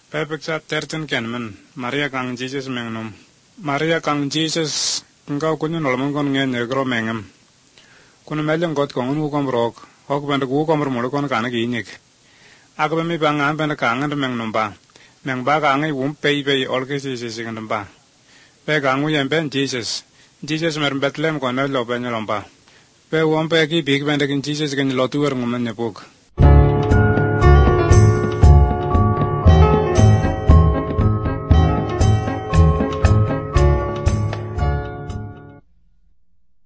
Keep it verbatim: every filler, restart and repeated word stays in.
Pepek sa thirteen kenman Maria kang Jesus mengnum. Maria kang Jesus ngau kunyo nolomon kon ngen negro mengem. Kuno meleng got kon unu kom rok. Hok bende gu kom rumul kon kana ginik. Ako be mi bang am bende kangen mengnum ba. Meng ba kangen wum pei pei olke si si si ngam ba. Pe kangu yen ben Jesus. Jesus mer Bethlehem kon lo ben lomba. Pe wum pe ki big bende kin Jesus ken lo tuer ngumen ne puk.